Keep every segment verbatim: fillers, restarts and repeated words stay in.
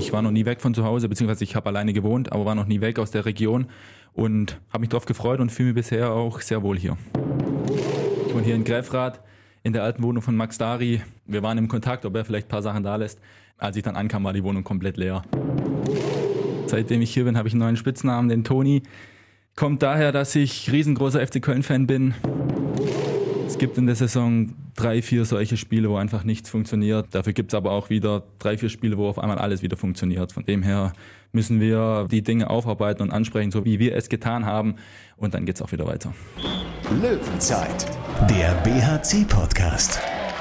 Ich war noch nie weg von zu Hause, beziehungsweise ich habe alleine gewohnt, aber war noch nie weg aus der Region und habe mich darauf gefreut und fühle mich bisher auch sehr wohl hier. Ich wohne hier in Gräfrath, in der alten Wohnung von Max Dari. Wir waren im Kontakt, ob er vielleicht ein paar Sachen da lässt. Als ich dann ankam, war die Wohnung komplett leer. Seitdem ich hier bin, habe ich einen neuen Spitznamen, den Toni. Kommt daher, dass ich riesengroßer F C Köln-Fan bin. Es gibt in der Saison drei, vier solche Spiele, wo einfach nichts funktioniert. Dafür gibt es aber auch wieder drei, vier Spiele, wo auf einmal alles wieder funktioniert. Von dem her müssen wir die Dinge aufarbeiten und ansprechen, so wie wir es getan haben. Und dann geht es auch wieder weiter. Löwenzeit, der B H C-Podcast.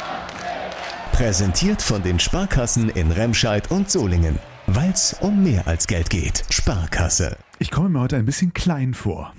Präsentiert von den Sparkassen in Remscheid und Solingen. Weil es um mehr als Geld geht. Sparkasse. Ich komme mir heute ein bisschen klein vor.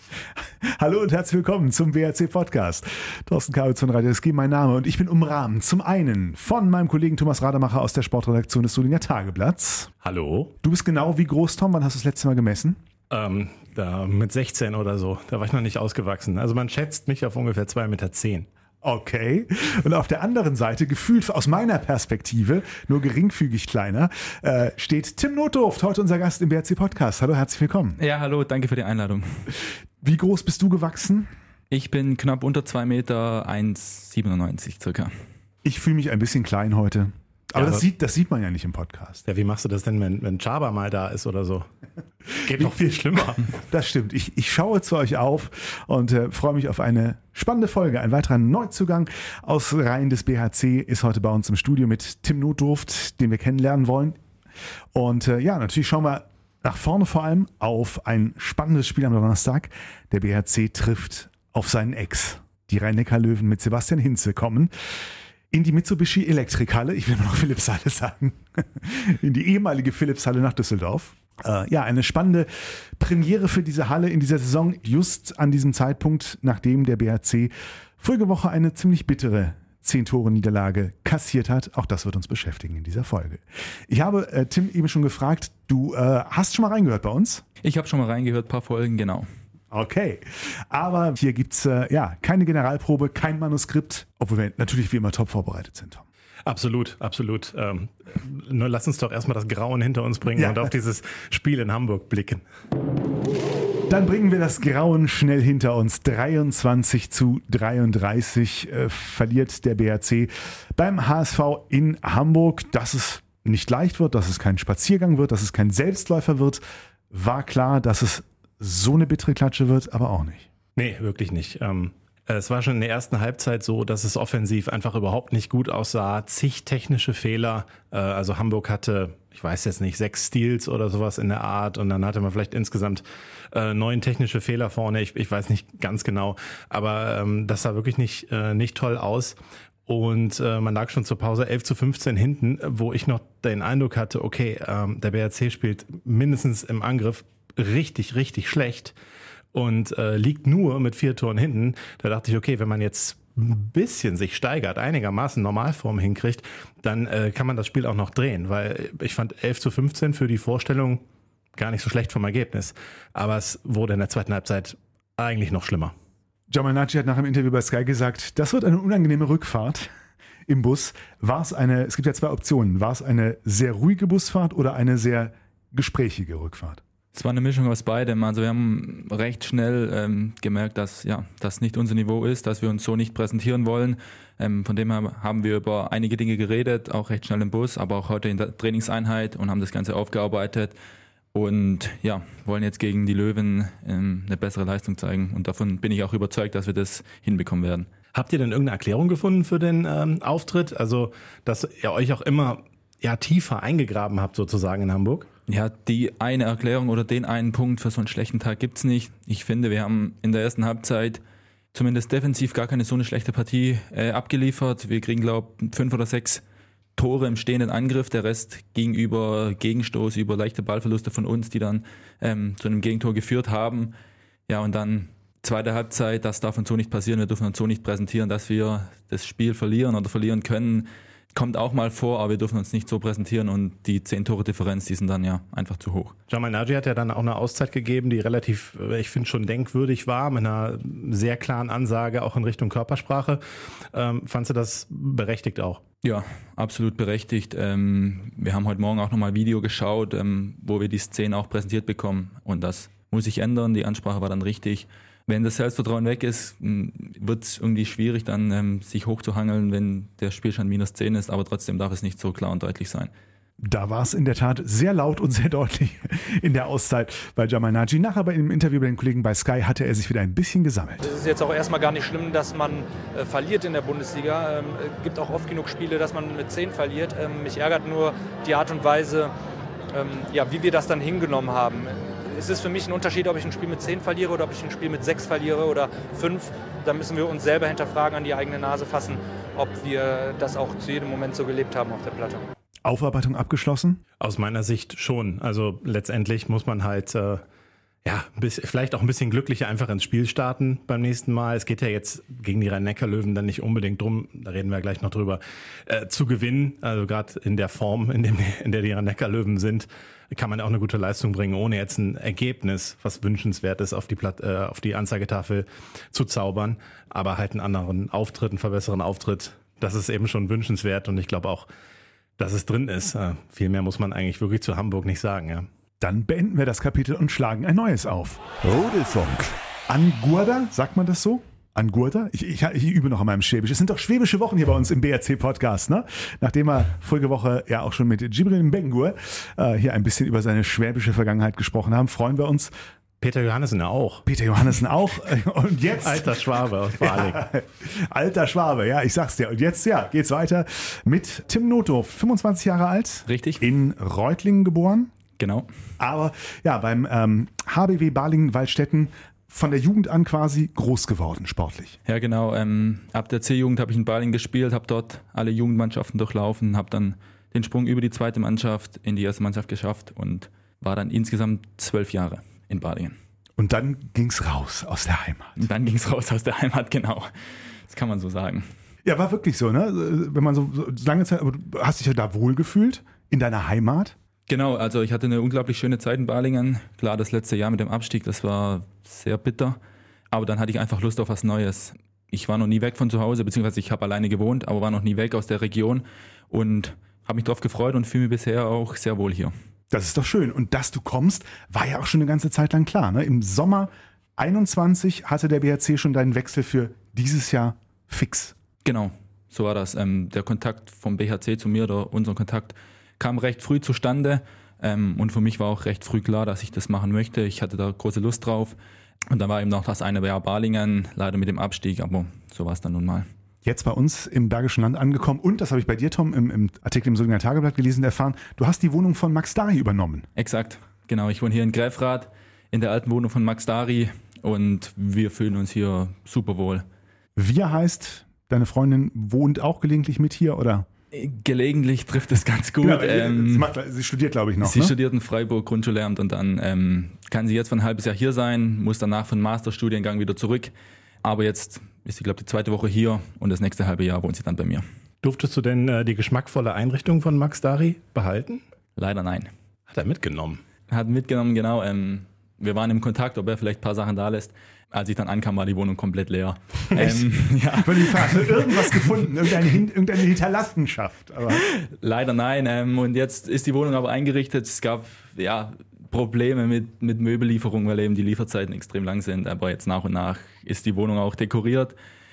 Hallo und herzlich willkommen zum B H C-Podcast. Thorsten Kabitz von Radio S G, mein Name, und ich bin umrahmt zum einen von meinem Kollegen Thomas Rademacher aus der Sportredaktion des Solinger Tageblatts. Hallo. Du bist genau wie groß, Tom. Wann hast du das letzte Mal gemessen? Ähm, da mit sechzehn oder so. Da war ich noch nicht ausgewachsen. Also man schätzt mich auf ungefähr zwei Meter zehn. Okay. Und auf der anderen Seite, gefühlt aus meiner Perspektive, nur geringfügig kleiner, äh, steht Tim Notdurft, heute unser Gast im B H C-Podcast. Hallo, herzlich willkommen. Ja, hallo, danke für die Einladung. Wie groß bist du gewachsen? Ich bin knapp unter zwei Meter, eins Komma siebenundneunzig circa. Ich fühle mich ein bisschen klein heute. Aber, Ja, das, aber sieht, das sieht man ja nicht im Podcast. Ja, wie machst du das denn, wenn, wenn Chaba mal da ist oder so? Geht noch viel schlimmer. Das stimmt. Ich, ich schaue zu euch auf und äh, freue mich auf eine spannende Folge. Ein weiterer Neuzugang aus Reihen des B H C ist heute bei uns im Studio mit Tim Notdurft, den wir kennenlernen wollen. Und äh, ja, natürlich schauen wir nach vorne vor allem auf ein spannendes Spiel am Donnerstag. Der B H C trifft auf seinen Ex. Die Rhein-Neckar-Löwen mit Sebastian Hinze kommen in die Mitsubishi Elektrikhalle, ich will immer noch Philips-Halle sagen, in die ehemalige Philips-Halle nach Düsseldorf. Äh, ja, eine spannende Premiere für diese Halle in dieser Saison, just an diesem Zeitpunkt, nachdem der B H C vorige Woche eine ziemlich bittere zehn-Tore-Niederlage kassiert hat. Auch das wird uns beschäftigen in dieser Folge. Ich habe äh, Tim eben schon gefragt, du äh, hast schon mal reingehört bei uns? Ich habe schon mal reingehört, ein paar Folgen, genau. Okay, aber hier gibt's äh, ja keine Generalprobe, kein Manuskript, obwohl wir natürlich wie immer top vorbereitet sind, Tom. Absolut, absolut. Ähm, nur lass uns doch erstmal das Grauen hinter uns bringen Ja. und auf dieses Spiel in Hamburg blicken. Dann bringen wir das Grauen schnell hinter uns. dreiundzwanzig zu dreiunddreißig äh, verliert der B H C beim H S V in Hamburg. Dass es nicht leicht wird, dass es kein Spaziergang wird, dass es kein Selbstläufer wird, war klar. Dass es so eine bittere Klatsche wird, aber auch nicht. Nee, wirklich nicht. Ähm, es war schon in der ersten Halbzeit so, dass es offensiv einfach überhaupt nicht gut aussah. Zig technische Fehler. Äh, also Hamburg hatte, ich weiß jetzt nicht, sechs Steals oder sowas in der Art. Und dann hatte man vielleicht insgesamt äh, neun technische Fehler vorne. Ich, ich weiß nicht ganz genau. Aber ähm, das sah wirklich nicht, äh, nicht toll aus. Und äh, man lag schon zur Pause elf zu fünfzehn hinten, wo ich noch den Eindruck hatte, okay, ähm, der B H C spielt mindestens im Angriff richtig, richtig schlecht und äh, liegt nur mit vier Toren hinten. Da dachte ich, okay, wenn man jetzt ein bisschen sich steigert, einigermaßen Normalform hinkriegt, dann äh, kann man das Spiel auch noch drehen, weil ich fand elf zu fünfzehn für die Vorstellung gar nicht so schlecht vom Ergebnis. Aber es wurde in der zweiten Halbzeit eigentlich noch schlimmer. Jamal Naji hat nach dem Interview bei Sky gesagt, das wird eine unangenehme Rückfahrt im Bus. War es eine, es gibt ja zwei Optionen, war es eine sehr ruhige Busfahrt oder eine sehr gesprächige Rückfahrt? Es war eine Mischung aus beidem. Also wir haben recht schnell ähm, gemerkt, dass ja, das nicht unser Niveau ist, dass wir uns so nicht präsentieren wollen. Ähm, von dem her haben wir über einige Dinge geredet, auch recht schnell im Bus, aber auch heute in der Trainingseinheit und haben das Ganze aufgearbeitet. Und ja, wollen jetzt gegen die Löwen ähm, eine bessere Leistung zeigen. Und davon bin ich auch überzeugt, dass wir das hinbekommen werden. Habt ihr denn irgendeine Erklärung gefunden für den ähm, Auftritt? Also, dass ihr euch auch immer ja, tiefer eingegraben habt sozusagen in Hamburg? Ja, die eine Erklärung oder den einen Punkt für so einen schlechten Tag gibt's nicht. Ich finde, wir haben in der ersten Halbzeit zumindest defensiv gar keine so eine schlechte Partie äh, abgeliefert. Wir kriegen, glaube ich, fünf oder sechs Tore im stehenden Angriff. Der Rest ging über Gegenstoß, über leichte Ballverluste von uns, die dann ähm, zu einem Gegentor geführt haben. Ja, und dann zweite Halbzeit, das darf uns so nicht passieren. Wir dürfen uns so nicht präsentieren, dass wir das Spiel verlieren oder verlieren können. kommt auch mal vor, aber wir dürfen uns nicht so präsentieren und die zehn Tore Differenz, die sind dann ja einfach zu hoch. Jamal Naji hat ja dann auch eine Auszeit gegeben, die relativ, ich finde, schon denkwürdig war, mit einer sehr klaren Ansage auch in Richtung Körpersprache. Ähm, fandst du das berechtigt auch? Ja, absolut berechtigt. Ähm, wir haben heute Morgen auch nochmal ein Video geschaut, ähm, wo wir die Szene auch präsentiert bekommen und das muss sich ändern. Die Ansprache war dann richtig. Wenn das Selbstvertrauen weg ist, wird es irgendwie schwierig, dann ähm, sich hochzuhangeln, wenn der Spielstand minus zehn ist, aber trotzdem darf es nicht so klar und deutlich sein. Da war es in der Tat sehr laut und sehr deutlich in der Auszeit bei Jamal Naji. Nachher bei dem Interview bei den Kollegen bei Sky hatte er sich wieder ein bisschen gesammelt. Es ist jetzt auch erstmal gar nicht schlimm, dass man äh, verliert in der Bundesliga. Es ähm, gibt auch oft genug Spiele, dass man mit zehn verliert. Ähm, mich ärgert nur die Art und Weise, ähm, ja, wie wir das dann hingenommen haben. Es ist für mich ein Unterschied, ob ich ein Spiel mit zehn verliere oder ob ich ein Spiel mit sechs verliere oder fünf. Da müssen wir uns selber hinterfragen, an die eigene Nase fassen, ob wir das auch zu jedem Moment so gelebt haben auf der Platte. Aufarbeitung abgeschlossen? Aus meiner Sicht schon. Also letztendlich muss man halt äh, ja, bis, vielleicht auch ein bisschen glücklicher einfach ins Spiel starten beim nächsten Mal. Es geht ja jetzt gegen die Rhein-Neckar-Löwen dann nicht unbedingt drum, da reden wir gleich noch drüber, äh, zu gewinnen. Also gerade in der Form, in, dem, in der die Rhein-Neckar-Löwen sind, kann man auch eine gute Leistung bringen, ohne jetzt ein Ergebnis, was wünschenswert ist, auf die, Platt, äh, auf die Anzeigetafel zu zaubern. Aber halt einen anderen Auftritt, einen verbesserten Auftritt, das ist eben schon wünschenswert. Und ich glaube auch, dass es drin ist. Äh, viel mehr muss man eigentlich wirklich zu Hamburg nicht sagen. Ja. Dann beenden wir das Kapitel und schlagen ein neues auf. Rudelfunk. Angurda, sagt man das so? Angurda? Ich, ich, ich übe noch an meinem Schwäbisch. Es sind doch schwäbische Wochen hier bei uns im B R C-Podcast, ne? Nachdem wir vorige Woche ja auch schon mit Djibril Mbengue äh, hier ein bisschen über seine schwäbische Vergangenheit gesprochen haben, freuen wir uns. Peter Johannessen auch. Peter Johannessen auch. Und jetzt. Alter Schwabe aus Baling. Ja, alter Schwabe, ja, ich sag's dir. Und jetzt, ja, geht's weiter mit Tim Notdurft, fünfundzwanzig Jahre alt. Richtig. In Reutlingen geboren. Genau. Aber ja, beim ähm, H B W Balingen-Waldstätten von der Jugend an quasi groß geworden, sportlich. Ja, genau. Ähm, ab der C-Jugend habe ich in Balingen gespielt, habe dort alle Jugendmannschaften durchlaufen, habe dann den Sprung über die zweite Mannschaft in die erste Mannschaft geschafft und war dann insgesamt zwölf Jahre in Balingen. Und dann ging's raus aus der Heimat. Und dann ging's raus aus der Heimat, genau. Das kann man so sagen. Ja, war wirklich so, ne? Wenn man so, so lange Zeit, aber du hast dich ja da wohlgefühlt in deiner Heimat? Genau, also ich hatte eine unglaublich schöne Zeit in Balingen. Klar, das letzte Jahr mit dem Abstieg, das war sehr bitter. Aber dann hatte ich einfach Lust auf was Neues. Ich war noch nie weg von zu Hause, beziehungsweise ich habe alleine gewohnt, aber war noch nie weg aus der Region und habe mich darauf gefreut und fühle mich bisher auch sehr wohl hier. Das ist doch schön. Und dass du kommst, war ja auch schon eine ganze Zeit lang klar, ne? Im Sommer einundzwanzig hatte der B H C schon deinen Wechsel für dieses Jahr fix. Genau, so war das. Ähm, der Kontakt vom B H C zu mir, oder unser Kontakt, kam recht früh zustande. Ähm, und für mich war auch recht früh klar, dass ich das machen möchte. Ich hatte da große Lust drauf. Und dann war eben noch das eine Jahr Balingen, leider mit dem Abstieg, aber so war es dann nun mal. Jetzt bei uns im Bergischen Land angekommen und, das habe ich bei dir, Tom, im, im Artikel im Solinger Tageblatt gelesen und erfahren, du hast die Wohnung von Max Dari übernommen. Exakt, genau. Ich wohne hier in Gräfrath, in der alten Wohnung von Max Dari und wir fühlen uns hier super wohl. Wir heißt, deine Freundin wohnt auch gelegentlich mit hier, oder? Gelegentlich trifft es ganz gut. Genau, ähm, sie, macht, sie studiert, glaube ich, noch. Sie ne? studiert in Freiburg Grundschullehramt und dann ähm, kann sie jetzt für ein halbes Jahr hier sein, muss danach für einen Masterstudiengang wieder zurück. Aber jetzt ist sie, glaube ich, die zweite Woche hier und das nächste halbe Jahr wohnt sie dann bei mir. Durftest du denn äh, die geschmackvolle Einrichtung von Max Dari behalten? Leider nein. Hat er mitgenommen? Hat mitgenommen, genau. Ähm, wir waren im Kontakt, ob er vielleicht ein paar Sachen da lässt. Als ich dann ankam, war die Wohnung komplett leer. ähm, ja. Ich habe irgendwas gefunden, irgendeine, irgendeine Hinterlassenschaft. Aber Leider nein. Ähm, und jetzt ist die Wohnung aber eingerichtet. Es gab ja Probleme mit, mit Möbellieferung, weil eben die Lieferzeiten extrem lang sind. Aber jetzt nach und nach ist die Wohnung auch dekoriert.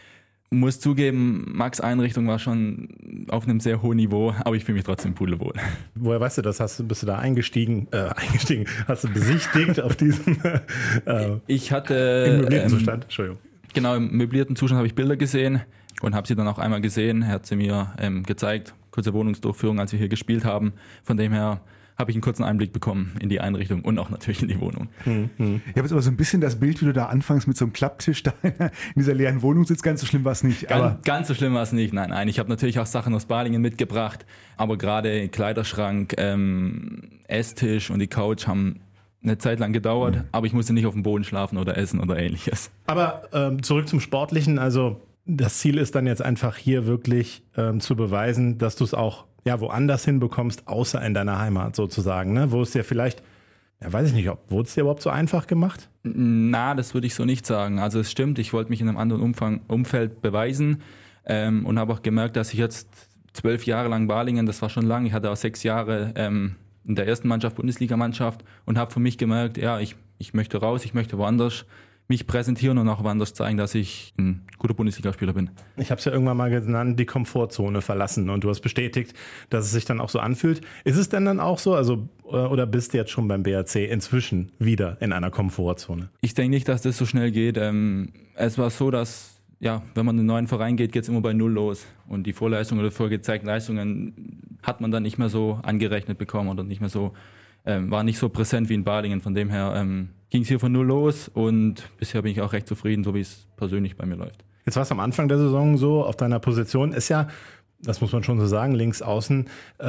Muss zugeben, Max' Einrichtung war schon auf einem sehr hohen Niveau, aber ich fühle mich trotzdem pudelwohl. Woher weißt du das? Hast du, bist du da eingestiegen? Äh, eingestiegen? Hast du besichtigt auf diesem äh, ich hatte, im möblierten ähm, Zustand? Entschuldigung. Genau, im möblierten Zustand habe ich Bilder gesehen und habe sie dann auch einmal gesehen. Er hat sie mir ähm, gezeigt, kurze Wohnungsdurchführung, als wir hier gespielt haben. Von dem her habe ich einen kurzen Einblick bekommen in die Einrichtung und auch natürlich in die Wohnung. Hm, hm. Ich habe jetzt aber so ein bisschen das Bild, wie du da anfängst mit so einem Klapptisch da in dieser leeren Wohnung sitzt. Ganz so schlimm war es nicht. Ganz, aber ganz so schlimm war es nicht, nein, nein. Ich habe natürlich auch Sachen aus Balingen mitgebracht, aber gerade Kleiderschrank, ähm, Esstisch und die Couch haben eine Zeit lang gedauert, mhm. aber ich musste nicht auf dem Boden schlafen oder essen oder ähnliches. Aber ähm, zurück zum Sportlichen, also das Ziel ist dann jetzt einfach hier wirklich ähm, zu beweisen, dass du es auch ja, woanders hinbekommst, außer in deiner Heimat sozusagen, ne? Wo es dir vielleicht, ja weiß ich nicht, ob, wurde es dir überhaupt so einfach gemacht? Na, das würde ich so nicht sagen. Also es stimmt, ich wollte mich in einem anderen Umfang, Umfeld beweisen ähm, und habe auch gemerkt, dass ich jetzt zwölf Jahre lang Balingen, das war schon lang, ich hatte auch sechs Jahre ähm, in der ersten Mannschaft, Bundesligamannschaft und habe für mich gemerkt, ja, ich, ich möchte raus, ich möchte woanders mich präsentieren und auch woanders zeigen, dass ich ein guter Bundesligaspieler bin. Ich habe es ja irgendwann mal genannt, die Komfortzone verlassen und du hast bestätigt, dass es sich dann auch so anfühlt. Ist es denn dann auch so, also oder bist du jetzt schon beim B H C inzwischen wieder in einer Komfortzone? Ich denke nicht, dass das so schnell geht. Ähm, es war so, dass ja, wenn man in einen neuen Verein geht, geht es immer bei Null los und die Vorleistungen oder vorgezeigten Leistungen hat man dann nicht mehr so angerechnet bekommen oder nicht mehr so ähm, war nicht so präsent wie in Balingen. Von dem her ähm, ging es hier von Null los und bisher bin ich auch recht zufrieden, so wie es persönlich bei mir läuft. Jetzt war es am Anfang der Saison so, auf deiner Position ist ja, das muss man schon so sagen, links außen,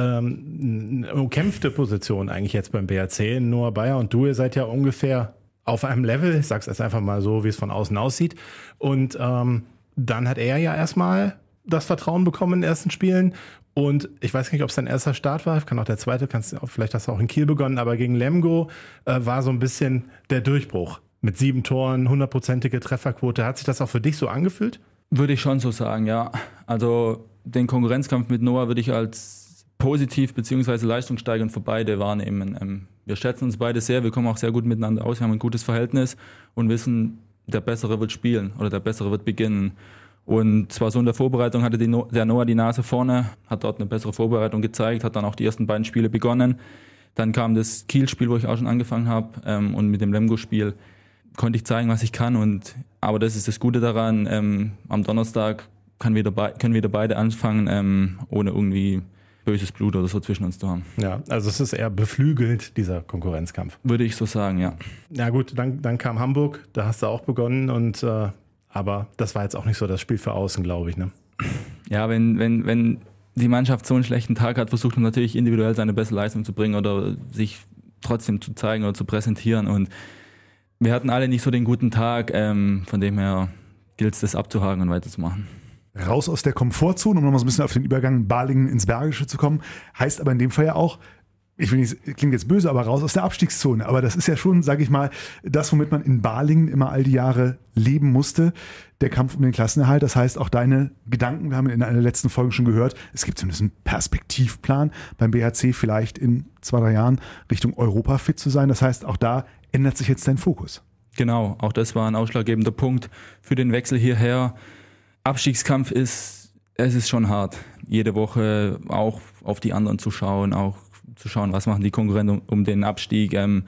ähm, eine umkämpfte Position eigentlich jetzt beim B H C. Noah Bayer und du, ihr seid ja ungefähr auf einem Level, ich sag's jetzt einfach mal so, wie es von außen aussieht. Und ähm, dann hat er ja erstmal das Vertrauen bekommen in den ersten Spielen. Und ich weiß nicht, ob es dein erster Start war, kann auch der zweite, kannst, vielleicht hast du auch in Kiel begonnen, aber gegen Lemgo äh, war so ein bisschen der Durchbruch. Mit sieben Toren, hundertprozentige Trefferquote. Hat sich das auch für dich so angefühlt? Würde ich schon so sagen, ja. Also den Konkurrenzkampf mit Noah würde ich als positiv bzw. leistungssteigernd für beide wahrnehmen. Ähm, wir schätzen uns beide sehr, wir kommen auch sehr gut miteinander aus, wir haben ein gutes Verhältnis und wissen, der Bessere wird spielen oder der Bessere wird beginnen. Und zwar so in der Vorbereitung hatte die no- der Noah die Nase vorne, hat dort eine bessere Vorbereitung gezeigt, hat dann auch die ersten beiden Spiele begonnen. Dann kam das Kiel-Spiel, wo ich auch schon angefangen habe, ähm, und mit dem Lemgo-Spiel konnte ich zeigen, was ich kann. Und, aber das ist das Gute daran, ähm, am Donnerstag kann wieder be- können wieder beide anfangen, ähm, ohne irgendwie böses Blut oder so zwischen uns zu haben. Ja, also es ist eher beflügelt, dieser Konkurrenzkampf. Würde ich so sagen, ja. Ja gut, dann, dann kam Hamburg, da hast du auch begonnen und äh, aber das war jetzt auch nicht so das Spiel für außen, glaube ich, ne? Ja, wenn, wenn, wenn die Mannschaft so einen schlechten Tag hat, versucht man natürlich individuell seine beste Leistung zu bringen oder sich trotzdem zu zeigen oder zu präsentieren. Und wir hatten alle nicht so den guten Tag, ähm, von dem her gilt es, das abzuhaken und weiterzumachen. Raus aus der Komfortzone, um nochmal so ein bisschen auf den Übergang Balingen ins Bergische zu kommen, heißt aber in dem Fall ja auch, ich will nicht, klingt jetzt böse, aber raus aus der Abstiegszone. Aber das ist ja schon, sage ich mal, das, womit man in Balingen immer all die Jahre leben musste, der Kampf um den Klassenerhalt. Das heißt, auch deine Gedanken, wir haben in einer der letzten Folgen schon gehört, es gibt zumindest einen Perspektivplan beim B H C, vielleicht in zwei, drei Jahren Richtung Europa fit zu sein. Das heißt, auch da ändert sich jetzt dein Fokus. Genau, auch das war ein ausschlaggebender Punkt für den Wechsel hierher. Abstiegskampf ist, es ist schon hart. Jede Woche auch auf die anderen zu schauen, auch zu schauen, was machen die Konkurrenten um, um den Abstieg. Ähm,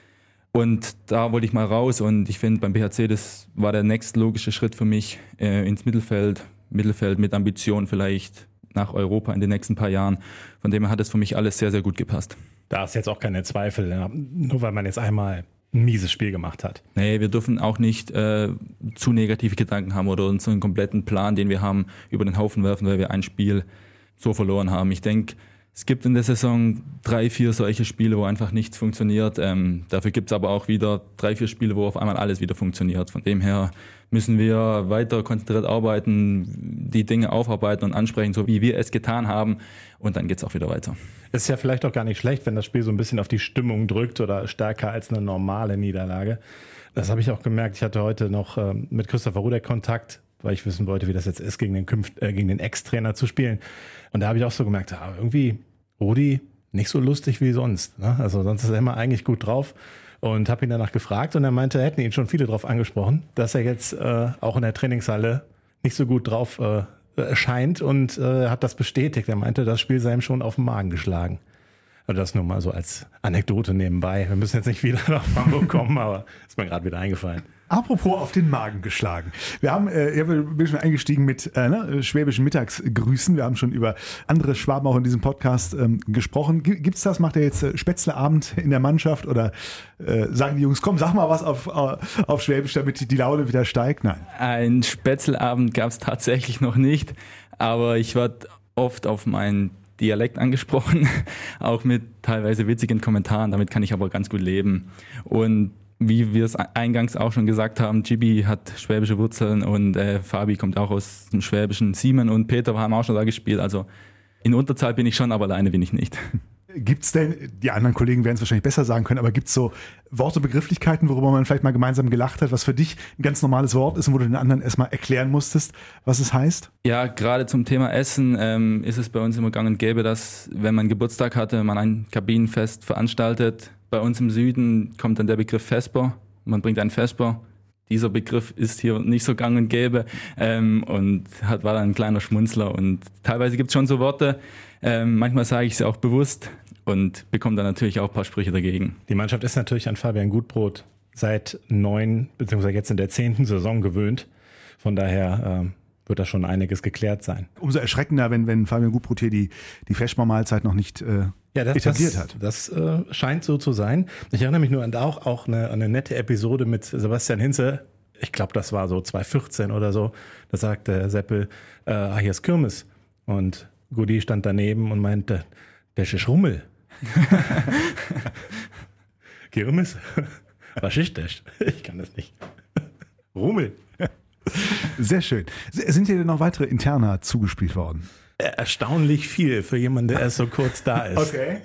und da wollte ich mal raus und ich finde beim B H C, das war der nächstlogische Schritt für mich äh, ins Mittelfeld, Mittelfeld mit Ambition vielleicht nach Europa in den nächsten paar Jahren. Von dem her hat es für mich alles sehr, sehr gut gepasst. Da ist jetzt auch keine Zweifel, ja, nur weil man jetzt einmal ein mieses Spiel gemacht hat. Nee, wir dürfen auch nicht äh, zu negative Gedanken haben oder uns so einen kompletten Plan, den wir haben, über den Haufen werfen, weil wir ein Spiel so verloren haben. Ich denke, es gibt in der Saison drei, vier solche Spiele, wo einfach nichts funktioniert. Ähm, dafür gibt es aber auch wieder drei, vier Spiele, wo auf einmal alles wieder funktioniert. Von dem her müssen wir weiter konzentriert arbeiten, die Dinge aufarbeiten und ansprechen, so wie wir es getan haben. Und dann geht es auch wieder weiter. Ist ja vielleicht auch gar nicht schlecht, wenn das Spiel so ein bisschen auf die Stimmung drückt oder stärker als eine normale Niederlage. Das habe ich auch gemerkt. Ich hatte heute noch äh, mit Christopher Rudek Kontakt, weil ich wissen wollte, wie das jetzt ist, gegen den, Künft, äh, gegen den Ex-Trainer zu spielen. Und da habe ich auch so gemerkt, ah, irgendwie Rudi nicht so lustig wie sonst. Ne? Also sonst ist er immer eigentlich gut drauf. Und habe ihn danach gefragt und er meinte, hätten ihn schon viele drauf angesprochen, dass er jetzt äh, auch in der Trainingshalle nicht so gut drauf äh, scheint und äh, hat das bestätigt. Er meinte, das Spiel sei ihm schon auf den Magen geschlagen. Also das nur mal so als Anekdote nebenbei. Wir müssen jetzt nicht wieder nach Hamburg kommen, aber ist mir gerade wieder eingefallen. Apropos auf den Magen geschlagen. Wir haben, äh, ich bin schon eingestiegen mit äh, ne, schwäbischen Mittagsgrüßen. Wir haben schon über andere Schwaben auch in diesem Podcast ähm, gesprochen. G- gibt's das? Macht ihr jetzt äh, Spätzleabend in der Mannschaft oder äh, sagen die Jungs, komm, sag mal was auf, äh, auf Schwäbisch, damit die, die Laune wieder steigt? Nein. Ein Spätzleabend gab es tatsächlich noch nicht, aber ich werde oft auf meinen Dialekt angesprochen, auch mit teilweise witzigen Kommentaren. Damit kann ich aber ganz gut leben. Und wie wir es eingangs auch schon gesagt haben, Gibi hat schwäbische Wurzeln und äh, Fabi kommt auch aus dem Schwäbischen. Simon und Peter haben auch schon da gespielt. Also in Unterzahl bin ich schon, aber alleine bin ich nicht. Gibt es denn, die anderen Kollegen werden es wahrscheinlich besser sagen können, aber gibt es so Worte, Begrifflichkeiten, worüber man vielleicht mal gemeinsam gelacht hat, was für dich ein ganz normales Wort ist und wo du den anderen erstmal erklären musstest, was es heißt? Ja, gerade zum Thema Essen ähm, ist es bei uns immer gang und gäbe, dass, wenn man Geburtstag hatte, man ein Kabinenfest veranstaltet. Bei uns im Süden kommt dann der Begriff Vesper. Man bringt einen Vesper. Dieser Begriff ist hier nicht so gang und gäbe ähm, und hat, war dann ein kleiner Schmunzler. Und teilweise gibt es schon so Worte, ähm, manchmal sage ich sie auch bewusst und bekomme dann natürlich auch ein paar Sprüche dagegen. Die Mannschaft ist natürlich an Fabian Gutbrot seit neun, beziehungsweise jetzt in der zehnten Saison gewöhnt. Von daher ähm, wird da schon einiges geklärt sein. Umso erschreckender, wenn, wenn Fabian Gutbrot hier die, die Feschbar-Mahlzeit noch nicht äh, ja, das, etabliert das, hat. Das äh, scheint so zu sein. Ich erinnere mich nur an auch, auch eine, eine nette Episode mit Sebastian Hinze. Ich glaube, das war so zwanzig vierzehn oder so. Da sagte Seppel, äh, ah, hier ist Kirmes. Und Gudi stand daneben und meinte, das ist Rummel. Kirmes? Was ist das? Ich kann das nicht. Rummel. Sehr schön. Sind dir denn noch weitere Interna zugespielt worden? Erstaunlich viel für jemanden, der erst so kurz da ist. Okay.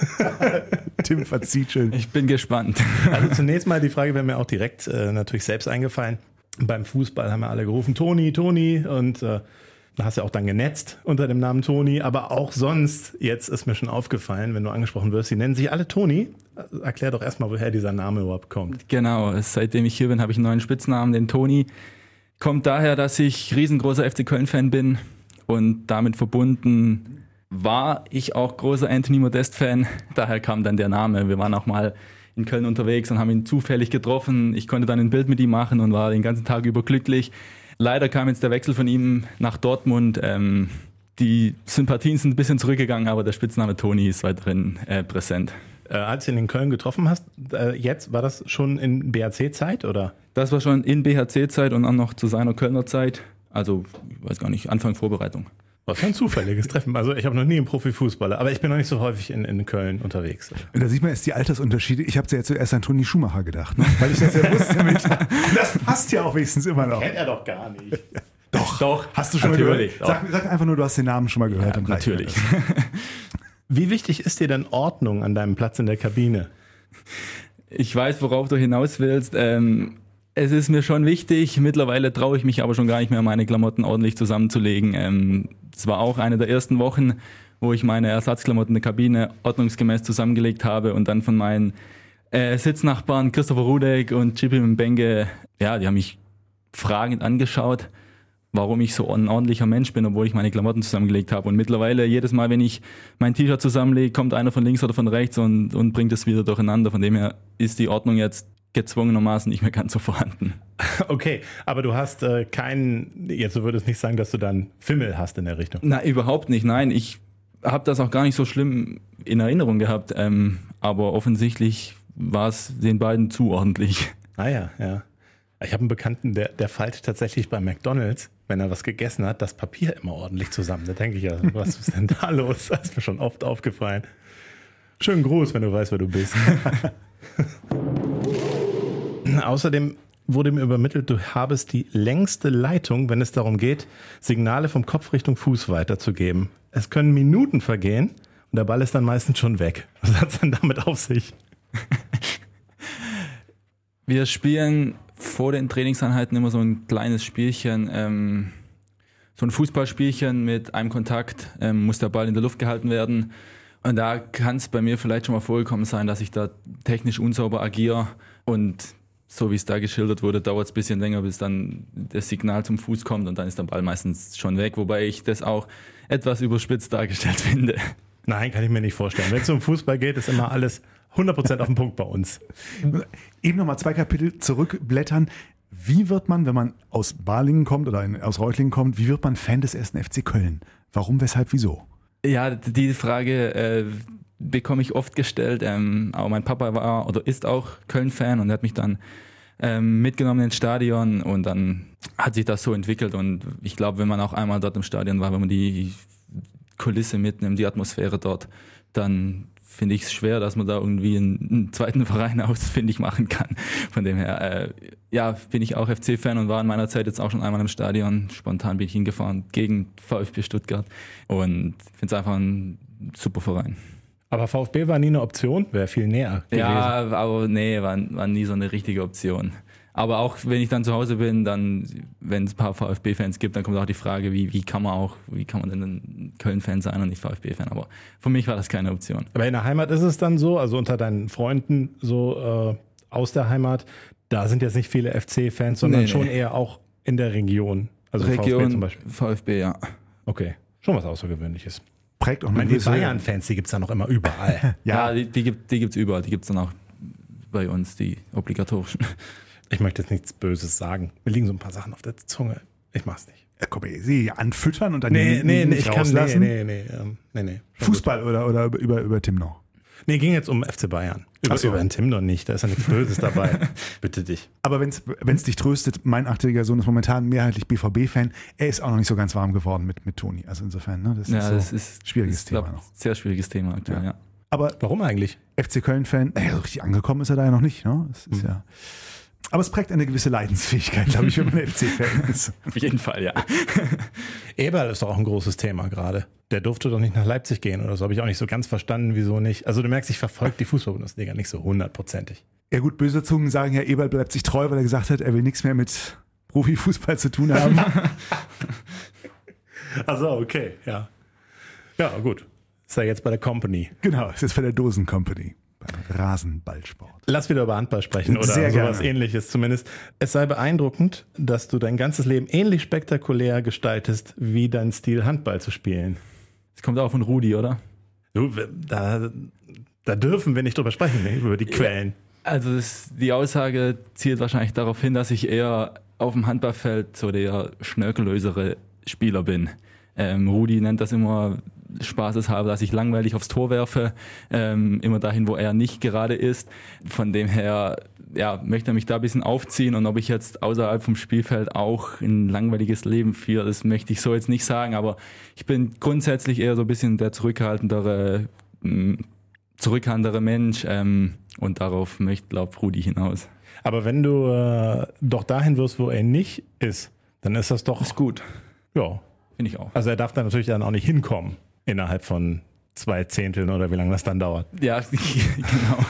Tim verzieht schön. Ich bin gespannt. Also zunächst mal die Frage wäre mir auch direkt äh, natürlich selbst eingefallen. Beim Fußball haben wir alle gerufen, Toni, Toni und äh, da hast du auch dann genetzt unter dem Namen Toni, aber auch sonst, jetzt ist mir schon aufgefallen, wenn du angesprochen wirst, sie nennen sich alle Toni. Erklär doch erstmal, woher dieser Name überhaupt kommt. Genau, seitdem ich hier bin, habe ich einen neuen Spitznamen, den Toni. Kommt daher, dass ich riesengroßer F C Köln-Fan bin und damit verbunden war ich auch großer Anthony Modest-Fan. Daher kam dann der Name. Wir waren auch mal in Köln unterwegs und haben ihn zufällig getroffen. Ich konnte dann ein Bild mit ihm machen und war den ganzen Tag über glücklich. Leider kam jetzt der Wechsel von ihm nach Dortmund. Ähm, die Sympathien sind ein bisschen zurückgegangen, aber der Spitzname Toni ist weiterhin äh, präsent. Äh, als du ihn in Köln getroffen hast, äh, jetzt, war das schon in B H C-Zeit, oder? Das war schon in B H C-Zeit und dann noch zu seiner Kölner Zeit. Also, ich weiß gar nicht, Anfang Vorbereitung. Was für ein zufälliges Treffen. Also ich habe noch nie einen Profifußballer, aber ich bin noch nicht so häufig in, in Köln unterwegs. Und da sieht man jetzt die Altersunterschiede. Ich habe ja zuerst an Toni Schumacher gedacht, ne? Weil ich das ja wusste mit. Das passt ja auch wenigstens immer noch. Kennt er doch gar nicht. Doch, Doch. Hast du schon natürlich, mal gehört? Sag, sag einfach nur, du hast den Namen schon mal gehört. Ja, natürlich. Wie wichtig ist dir denn Ordnung an deinem Platz in der Kabine? Ich weiß, worauf du hinaus willst. Ähm, es ist mir schon wichtig. Mittlerweile traue ich mich aber schon gar nicht mehr, meine Klamotten ordentlich zusammenzulegen. Ähm, es war auch eine der ersten Wochen, wo ich meine Ersatzklamotten in der Kabine ordnungsgemäß zusammengelegt habe und dann von meinen äh, Sitznachbarn Christopher Rudek und Chippy Mbenge, ja, die haben mich fragend angeschaut, warum ich so ein ordentlicher Mensch bin, obwohl ich meine Klamotten zusammengelegt habe. Und mittlerweile, jedes Mal, wenn ich mein T-Shirt zusammenlege, kommt einer von links oder von rechts und, und bringt es wieder durcheinander. Von dem her ist die Ordnung jetzt gezwungenermaßen nicht mehr ganz so vorhanden. Okay, aber du hast äh, keinen, jetzt du würdest nicht sagen, dass du dann Fimmel hast in der Richtung. Na, überhaupt nicht. Nein, ich habe das auch gar nicht so schlimm in Erinnerung gehabt. Ähm, aber offensichtlich war es den beiden zu ordentlich. Ah ja, ja. Ich habe einen Bekannten, der, der fällt tatsächlich bei McDonald's, wenn er was gegessen hat, das Papier immer ordentlich zusammen. Da denke ich ja, was ist denn da los? Das ist mir schon oft aufgefallen. Schönen Gruß, wenn du weißt, wer du bist. Außerdem wurde mir übermittelt, du habest die längste Leitung, wenn es darum geht, Signale vom Kopf Richtung Fuß weiterzugeben. Es können Minuten vergehen und der Ball ist dann meistens schon weg. Was hat es denn damit auf sich? Wir spielen vor den Trainingseinheiten immer so ein kleines Spielchen, ähm, so ein Fußballspielchen mit einem Kontakt, ähm, muss der Ball in der Luft gehalten werden. Und da kann es bei mir vielleicht schon mal vorgekommen sein, dass ich da technisch unsauber agiere. Und so wie es da geschildert wurde, dauert es ein bisschen länger, bis dann das Signal zum Fuß kommt und dann ist der Ball meistens schon weg. Wobei ich das auch etwas überspitzt dargestellt finde. Nein, kann ich mir nicht vorstellen. Wenn es um Fußball geht, ist immer alles hundert Prozent auf den Punkt bei uns. Eben nochmal zwei Kapitel zurückblättern. Wie wird man, wenn man aus Balingen kommt oder aus Reutlingen kommt, wie wird man Fan des ersten F C Köln? Warum, weshalb, wieso? Ja, die Frage äh, bekomme ich oft gestellt. Ähm, aber mein Papa war oder ist auch Köln-Fan und hat mich dann ähm, mitgenommen ins Stadion und dann hat sich das so entwickelt. Und ich glaube, wenn man auch einmal dort im Stadion war, wenn man die Kulisse mitnimmt, die Atmosphäre dort, dann finde ich es schwer, dass man da irgendwie einen, einen zweiten Verein ausfindig machen kann. Von dem her, äh, ja, bin ich auch F C-Fan und war in meiner Zeit jetzt auch schon einmal im Stadion. Spontan bin ich hingefahren gegen VfB Stuttgart und finde es einfach ein super Verein. Aber VfB war nie eine Option, wäre viel näher gewesen. Ja, aber nee, war, war nie so eine richtige Option. Aber auch wenn ich dann zu Hause bin, dann, wenn es ein paar VfB-Fans gibt, dann kommt auch die Frage, wie, wie kann man auch, wie kann man denn ein Köln-Fan sein und nicht VfB-Fan? Aber für mich war das keine Option. Aber in der Heimat ist es dann so, also unter deinen Freunden so äh, aus der Heimat, da sind jetzt nicht viele F C-Fans, sondern nee, schon nee. eher auch in der Region. Also Region, VfB zum Beispiel. VfB, ja. Okay, schon was Außergewöhnliches. Prägt auch eine die Bayern-Fans, die gibt es da noch immer überall. ja, ja, die, die gibt es die überall. Die gibt es dann auch bei uns, die obligatorischen. Ich möchte jetzt nichts Böses sagen. Mir liegen so ein paar Sachen auf der Zunge. Ich mach's nicht. Ja, komm, sie anfüttern und dann nee, nee, nee, ich rauslassen. Kann, nee, nee, nee, ähm, nee, nee. Fußball oder, oder über, über Timnor? Nee, ging jetzt um F C Bayern. Über, so. über den Timnor nicht, da ist ja nichts Böses dabei. Bitte dich. Aber wenn es dich tröstet, mein achtjähriger Sohn ist momentan mehrheitlich B V B-Fan. Er ist auch noch nicht so ganz warm geworden mit, mit Toni. Also insofern, ne, das ja, ist so das ist, ein schwieriges ist, Thema glaub, noch. Sehr schwieriges Thema aktuell, ja. ja. Aber warum eigentlich? F C Köln-Fan, naja, so richtig angekommen ist er da ja noch nicht. Ne? Das ist mhm. ja... Aber es prägt eine gewisse Leidensfähigkeit, glaube ich, wenn man F C-Fan ist. Auf jeden Fall, ja. Eberl ist doch auch ein großes Thema gerade. Der durfte doch nicht nach Leipzig gehen oder so. Habe ich auch nicht so ganz verstanden, wieso nicht. Also du merkst, ich verfolge die Fußball-Bundesliga nicht so hundertprozentig. Ja gut, böse Zungen sagen ja, Eberl bleibt sich treu, weil er gesagt hat, er will nichts mehr mit Profifußball zu tun haben. Also okay, ja. Ja, gut. Ist er jetzt bei der Company. Genau, ist jetzt bei der Dosen Company. Beim Rasenballsport. Lass wieder über Handball sprechen oder Sehr sowas gerne. Ähnliches zumindest. Es sei beeindruckend, dass du dein ganzes Leben ähnlich spektakulär gestaltest, wie dein Stil Handball zu spielen. Das kommt auch von Rudi, oder? Du, da, da dürfen wir nicht drüber sprechen, ne, über die Quellen. Also das, die Aussage zielt wahrscheinlich darauf hin, dass ich eher auf dem Handballfeld so der schnörkellösere Spieler bin. Ähm, Rudi nennt das immer spaßeshalber, dass ich langweilig aufs Tor werfe, ähm, immer dahin, wo er nicht gerade ist. Von dem her, ja, möchte er mich da ein bisschen aufziehen und ob ich jetzt außerhalb vom Spielfeld auch ein langweiliges Leben führe, das möchte ich so jetzt nicht sagen, aber ich bin grundsätzlich eher so ein bisschen der zurückhaltendere, mh, zurückhaltendere Mensch ähm, und darauf möchte, glaube ich, Rudi hinaus. Aber wenn du äh, doch dahin wirst, wo er nicht ist, dann ist das doch... Ist gut. Ja. Finde ich auch. Also er darf da natürlich dann auch nicht hinkommen. Innerhalb von zwei Zehnteln oder wie lange das dann dauert. Ja, genau.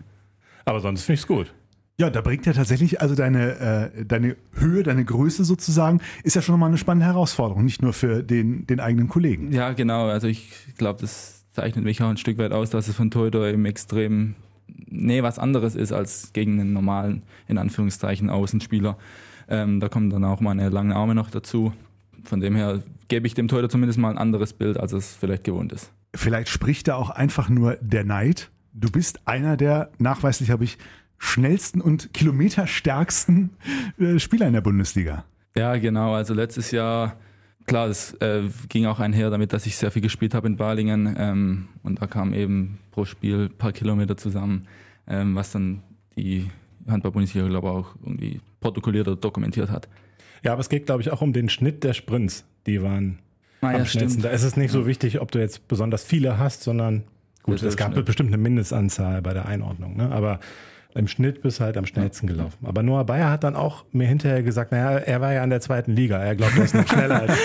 Aber sonst finde ich es gut. Ja, da bringt ja tatsächlich, also deine, äh, deine Höhe, deine Größe sozusagen, ist ja schon mal eine spannende Herausforderung, nicht nur für den, den eigenen Kollegen. Ja, genau. Also ich glaube, das zeichnet mich auch ein Stück weit aus, dass es von Torhüter eben extrem, nee, was anderes ist als gegen einen normalen, in Anführungszeichen, Außenspieler. Ähm, da kommen dann auch meine langen Arme noch dazu. Von dem her gebe ich dem Torhüter zumindest mal ein anderes Bild, als es vielleicht gewohnt ist. Vielleicht spricht da auch einfach nur der Neid. Du bist einer der, nachweislich habe ich, schnellsten und kilometerstärksten äh, Spieler in der Bundesliga. Ja, genau. Also letztes Jahr, klar, das äh, ging auch einher damit, dass ich sehr viel gespielt habe in Balingen. Ähm, und da kam eben pro Spiel ein paar Kilometer zusammen, ähm, was dann die Handball-Bundesliga, glaube ich, auch irgendwie protokolliert oder dokumentiert hat. Ja, aber es geht, glaube ich, auch um den Schnitt der Sprints. Die waren ah, am ja, schnellsten. Stimmt. Da ist es nicht so wichtig, ob du jetzt besonders viele hast, sondern gut, es gab bestimmt eine Mindestanzahl bei der Einordnung. Ne? Aber im Schnitt bist du halt am schnellsten gelaufen. Aber Noah Bayer hat dann auch mir hinterher gesagt, naja, er war ja in der zweiten Liga. Er glaubt, er ist noch schneller als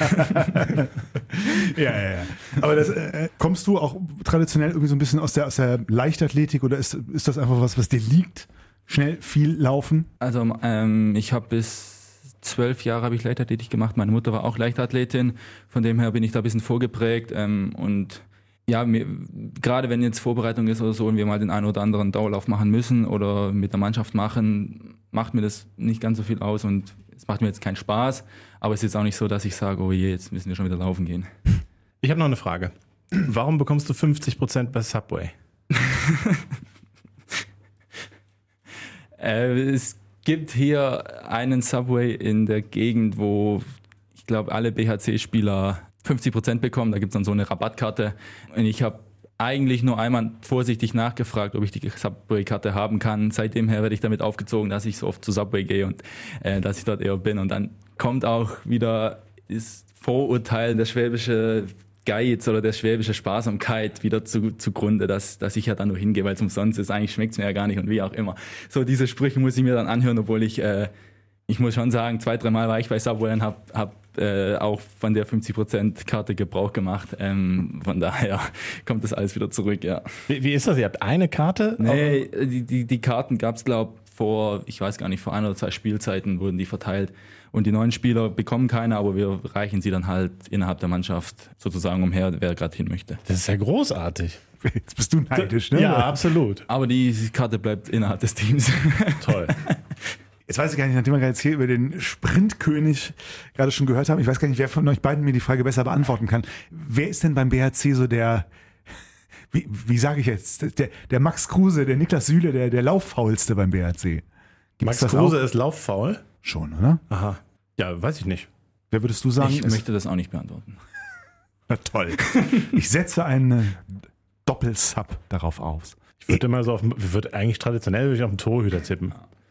ja, ja, ja. Aber das, äh, kommst du auch traditionell irgendwie so ein bisschen aus der, aus der Leichtathletik oder ist, ist das einfach was, was dir liegt? Schnell, viel laufen? Also ähm, ich habe bis zwölf Jahre habe ich Leichtathletik gemacht. Meine Mutter war auch Leichtathletin. Von dem her bin ich da ein bisschen vorgeprägt. Ähm, und ja, mir, gerade wenn jetzt Vorbereitung ist oder so und wir mal den einen oder anderen Dauerlauf machen müssen oder mit der Mannschaft machen, macht mir das nicht ganz so viel aus und es macht mir jetzt keinen Spaß. Aber es ist jetzt auch nicht so, dass ich sage, oh je, jetzt müssen wir schon wieder laufen gehen. Ich habe noch eine Frage. Warum bekommst du fünfzig Prozent bei Subway? äh, es gibt hier einen Subway in der Gegend, wo ich glaube alle B H C-Spieler fünfzig Prozent bekommen. Da gibt es dann so eine Rabattkarte. Und ich habe eigentlich nur einmal vorsichtig nachgefragt, ob ich die Subway-Karte haben kann. Seitdem her werde ich damit aufgezogen, dass ich so oft zu Subway gehe und äh, dass ich dort eher bin. Und dann kommt auch wieder das Vorurteil, der schwäbische Geiz oder der schwäbische Sparsamkeit wieder zu, zugrunde, dass, dass ich ja dann nur hingehe, weil es umsonst ist. Eigentlich schmeckt es mir ja gar nicht und wie auch immer. So diese Sprüche muss ich mir dann anhören, obwohl ich, äh, ich muss schon sagen, zwei, dreimal war ich bei Subway und habe hab, äh, auch von der fünfzig Prozent Karte Gebrauch gemacht. Ähm, von daher kommt das alles wieder zurück, ja. Wie, wie ist das? Ihr habt eine Karte? Nee, die, die, die Karten gab es, glaube ich, vor, ich weiß gar nicht, vor ein oder zwei Spielzeiten wurden die verteilt. Und die neuen Spieler bekommen keine, aber wir reichen sie dann halt innerhalb der Mannschaft sozusagen umher, wer gerade hin möchte. Das ist ja großartig. Jetzt bist du neidisch, ne? Ja, absolut. Aber die Karte bleibt innerhalb des Teams. Toll. Jetzt weiß ich gar nicht, nachdem wir gerade jetzt hier über den Sprintkönig gerade schon gehört haben, ich weiß gar nicht, wer von euch beiden mir die Frage besser beantworten kann. Wer ist denn beim B H C so der, wie, wie sage ich jetzt, der, der Max Kruse, der Niklas Süle, der, der Lauffaulste beim B H C? Gibt's Max das Kruse auch? ist lauffaul? Schon, oder? Aha. Ja, weiß ich nicht. Wer würdest du sagen? Ich ist, möchte das auch nicht beantworten. na toll. Ich setze einen Doppelsub darauf aus. Ich würde immer so auf, ich würde eigentlich traditionell würde ich auf den Torhüter tippen.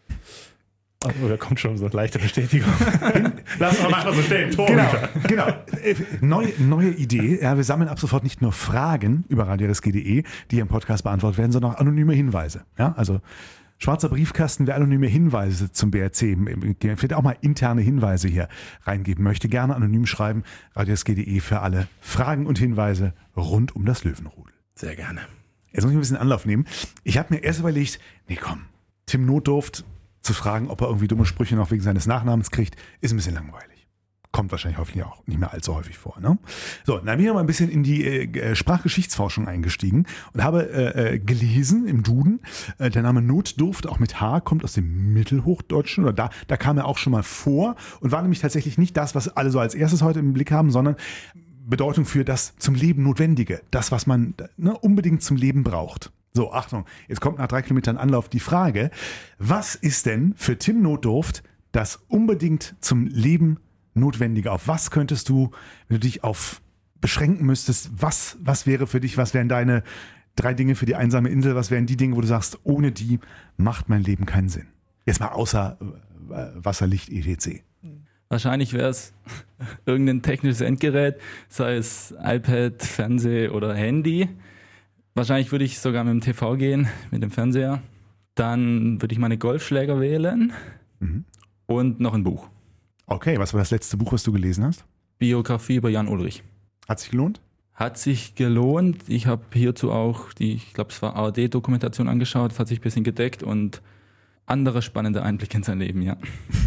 Oh, da kommt schon so eine leichte Bestätigung. Lass mal einfach so stehen, Torhüter. Genau, genau. Neue, neue Idee. Ja, wir sammeln ab sofort nicht nur Fragen über radio r s g punkt d e, die im Podcast beantwortet werden, sondern auch anonyme Hinweise. Ja, also schwarzer Briefkasten, wer anonyme Hinweise zum B R C, vielleicht auch mal interne Hinweise hier reingeben möchte, gerne anonym schreiben. radio r s g punkt d e für alle Fragen und Hinweise rund um das Löwenrudel. Sehr gerne. Jetzt muss ich ein bisschen Anlauf nehmen. Ich habe mir erst überlegt, nee komm, Tim Notdurft zu fragen, ob er irgendwie dumme Sprüche noch wegen seines Nachnamens kriegt, ist ein bisschen langweilig. Kommt wahrscheinlich hoffentlich auch nicht mehr allzu häufig vor. Ne? So, dann bin ich noch mal ein bisschen in die äh, Sprachgeschichtsforschung eingestiegen und habe äh, gelesen im Duden, äh, der Name Notdurft, auch mit H, kommt aus dem Mittelhochdeutschen, oder da, da kam er auch schon mal vor und war nämlich tatsächlich nicht das, was alle so als erstes heute im Blick haben, sondern Bedeutung für das zum Leben Notwendige, das, was man ne, unbedingt zum Leben braucht. So, Achtung, jetzt kommt nach drei Kilometern Anlauf die Frage, was ist denn für Tim Notdurft das unbedingt zum Leben Notwendige? Auf was könntest du, wenn du dich auf beschränken müsstest, was, was wäre für dich, was wären deine drei Dinge für die einsame Insel, was wären die Dinge, wo du sagst, ohne die macht mein Leben keinen Sinn? Jetzt mal außer äh, Wasser, Licht, et cetera. Wahrscheinlich wäre es irgendein technisches Endgerät, sei es iPad, Fernseh oder Handy. Wahrscheinlich würde ich sogar mit dem T V gehen, mit dem Fernseher. Dann würde ich meine Golfschläger wählen mhm. und noch ein Buch. Okay, was war das letzte Buch, was du gelesen hast? Biografie über Jan Ulrich. Hat sich gelohnt? Hat sich gelohnt. Ich habe hierzu auch die, ich glaube es war A R D-Dokumentation angeschaut, das hat sich ein bisschen gedeckt und andere spannende Einblicke in sein Leben, ja.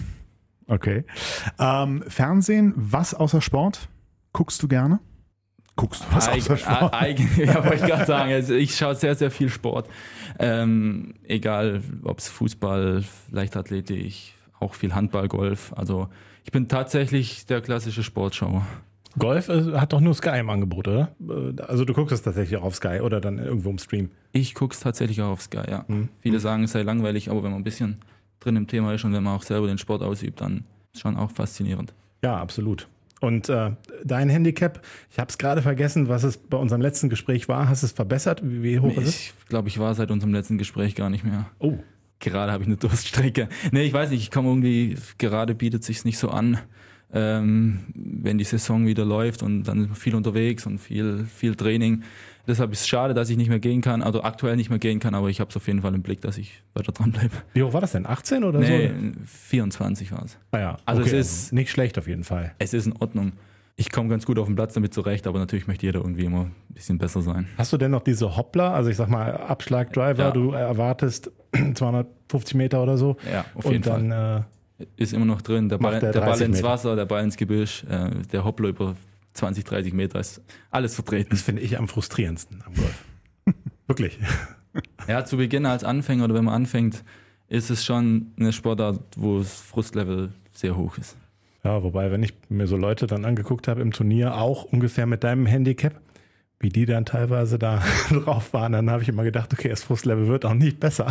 Okay. Ähm, Fernsehen, was außer Sport guckst du gerne? Guckst du was Eig- außer Sport? Eigentlich, ja, wollte ich gerade sagen. Also ich schaue sehr, sehr viel Sport. Ähm, egal, ob es Fußball, Leichtathletik, auch viel Handball, Golf. Also ich bin tatsächlich der klassische Sportschauer. Golf äh, hat doch nur Sky im Angebot, oder? Also du guckst es tatsächlich auch auf Sky oder dann irgendwo im Stream? Ich gucke es tatsächlich auch auf Sky, ja. Hm. Viele sagen, es sei langweilig, aber wenn man ein bisschen drin im Thema ist und wenn man auch selber den Sport ausübt, dann ist schon auch faszinierend. Ja, absolut. Und äh, dein Handicap, ich habe es gerade vergessen, was es bei unserem letzten Gespräch war. Hast du es verbessert? Wie, wie hoch ist es? Ich glaube, ich war seit unserem letzten Gespräch gar nicht mehr. Oh. Gerade habe ich eine Durststrecke. Nee, ich weiß nicht, ich komme irgendwie, gerade bietet sich's nicht so an, ähm, wenn die Saison wieder läuft und dann viel unterwegs und viel, viel Training. Deshalb ist es schade, dass ich nicht mehr gehen kann, also aktuell nicht mehr gehen kann, aber ich habe es auf jeden Fall im Blick, dass ich weiter dranbleibe. Wie hoch war das denn? achtzehn oder Nee, so? vierundzwanzig war es. Ah ja, Also okay, es ist- nicht schlecht auf jeden Fall. Es ist in Ordnung. Ich komme ganz gut auf den Platz damit zurecht, aber natürlich möchte jeder irgendwie immer ein bisschen besser sein. Hast du denn noch diese Hoppler, also ich sag mal Abschlag-Driver, Ja. du erwartest zweihundertfünfzig Meter oder so Ja, auf jeden und dann Fall. Äh, Ist immer noch drin. Der Ball, Macht der der Ball dreißig ins Meter. Wasser, der Ball ins Gebüsch, äh, der Hoppler über zwanzig, dreißig Meter ist alles vertreten. das finde ich am frustrierendsten am Golf. Wirklich. Ja, zu Beginn als Anfänger oder wenn man anfängt, ist es schon eine Sportart, wo das Frustlevel sehr hoch ist. Ja, wobei, wenn ich mir so Leute dann angeguckt habe im Turnier, auch ungefähr mit deinem Handicap, wie die dann teilweise da drauf waren, dann habe ich immer gedacht, okay, das Frustlevel wird auch nicht besser.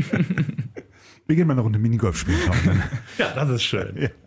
Wir gehen mal eine Runde Minigolf spielen. Dann. Ja, das ist schön. Ja.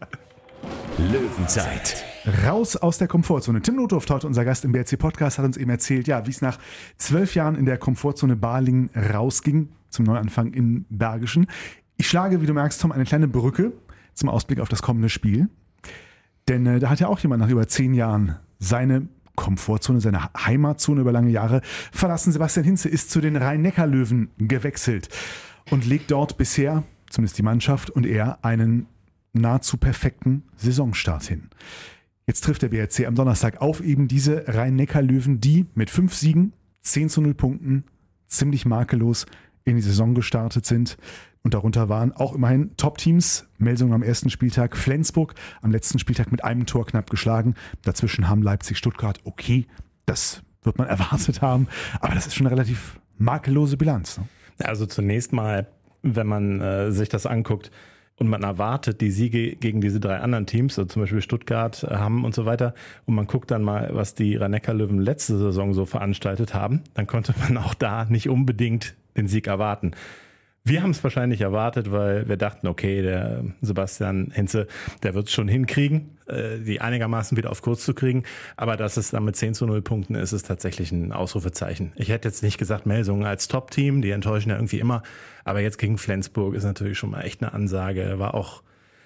Löwenzeit. Raus aus der Komfortzone. Tim Notdurft, heute unser Gast im B R C-Podcast, hat uns eben erzählt, ja, wie es nach zwölf Jahren in der Komfortzone Balingen rausging zum Neuanfang in Bergischen. Ich schlage, wie du merkst, Tom, eine kleine Brücke zum Ausblick auf das kommende Spiel. Denn äh, da hat ja auch jemand nach über zehn Jahren seine Komfortzone, seine Heimatzone über lange Jahre verlassen. Sebastian Hinze ist zu den Rhein-Neckar-Löwen gewechselt und legt dort bisher, zumindest die Mannschaft und er, einen nahezu perfekten Saisonstart hin. Jetzt trifft der B R C am Donnerstag auf eben diese Rhein-Neckar-Löwen, die mit fünf Siegen, zehn zu null Punkten, ziemlich makellos in die Saison gestartet sind. Und darunter waren auch immerhin Top-Teams. Melsungen am ersten Spieltag, Flensburg am letzten Spieltag mit einem Tor knapp geschlagen. Dazwischen haben Leipzig, Stuttgart. Okay, das wird man erwartet haben. Aber das ist schon eine relativ makellose Bilanz. Ne? Also zunächst mal, wenn man äh, sich das anguckt und man erwartet die Siege gegen diese drei anderen Teams, also zum Beispiel Stuttgart, Hamm und so weiter, und man guckt dann mal, was die Rhein-Neckar-Löwen letzte Saison so veranstaltet haben, dann konnte man auch da nicht unbedingt den Sieg erwarten. Wir haben es wahrscheinlich erwartet, weil wir dachten, okay, der Sebastian Hinze, der wird es schon hinkriegen, die einigermaßen wieder auf Kurs zu kriegen. Aber dass es dann mit zehn zu null Punkten ist, ist tatsächlich ein Ausrufezeichen. Ich hätte jetzt nicht gesagt Melsungen als Top-Team, die enttäuschen ja irgendwie immer. Aber jetzt gegen Flensburg ist natürlich schon mal echt eine Ansage. War auch